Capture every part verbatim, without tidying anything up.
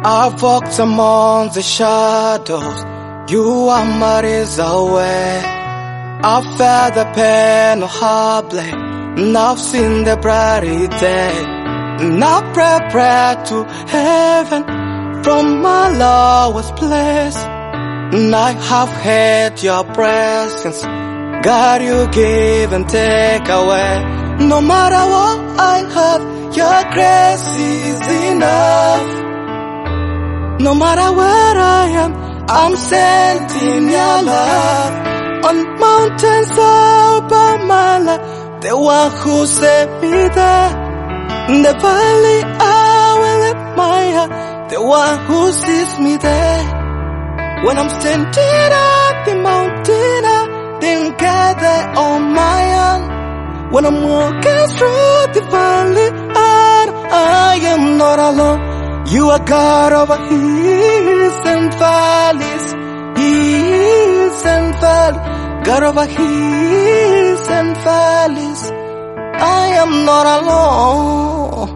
I've walked among the shadows, you are miles away. I've felt the pain of heartbreak, and I've seen the brighter day. And I pray, pray to heaven from my lowest place. And I have heard your presence, God, you give and take away. No matter what I have, your grace is enough. No matter where I am, I'm sending your love. On mountains above my life, the one who set me there. In the valley I will lift my heart, the one who sees me there. When I'm standing at the mountain, I didn't get there on my own. When I'm walking through the valley, I, I am not alone. You are God over hills and valleys, hills and valleys, God over hills and valleys. I am not alone.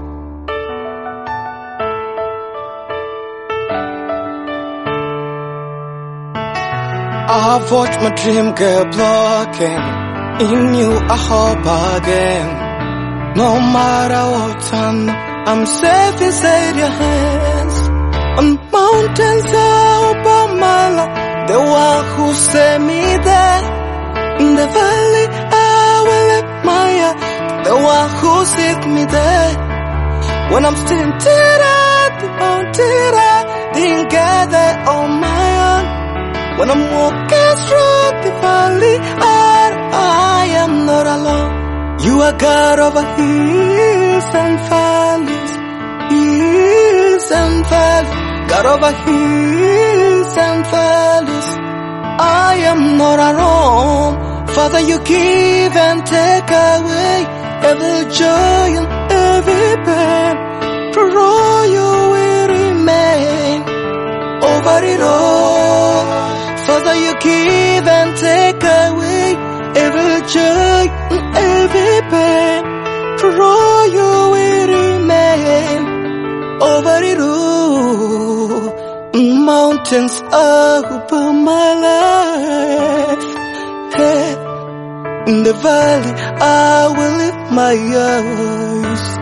I've watched my dream get broken. In you I hope again. No matter what I know, I'm safe inside your hands. On mountains above my life, the one who set me there. In the valley I will lift my heart, the one who sees me there. When I'm standing at the mountain, I didn't get there on my own. When I'm walking through the valley, I, I am not alone. You are God over hills and valleys, hills and valleys, God over hills and valleys. I am not alone. Father, you give and take away every joy and every pain. For all you will remain over it all. Father, you give and take away every joy and every pain. For all you will remain over it all. Mountains above my life, hey. In the valley I will lift my eyes.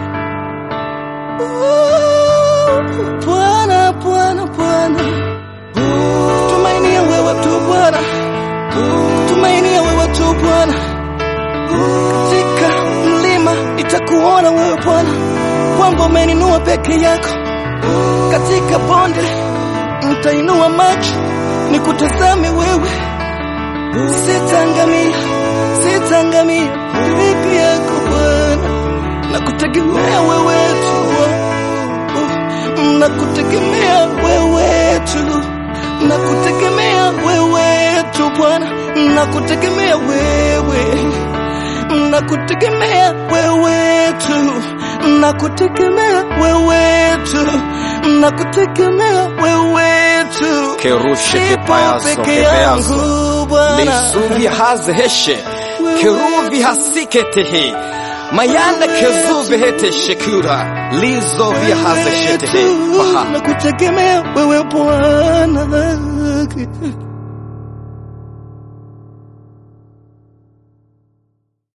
Bwana, Bwana, Bwana, tumainia wewe tu Bwana, tumainia wewe tu Bwana. Katika mlima nitakuona wewe Bwana, kwamba umeninua peke yako. Katika bonde nitainua macho nikutazame wewe. Sitangamia, sitangamia peke yako Bwana, nakutegemea wewe tu, nakutegemea wewe tu, nakutegemea wewe tu Bwana, nakutegemea wewe, nakutegemea wewe tu, nakutegemea wewe tu, nakutegemea wewe tu. Kerushe kepayaso kepeyaso Lesuvi haze heshe Keruvi hasiketehe Mayana kezuve hete shekura Lizo vya haze shetehe Nakutegemea wewe Bwana.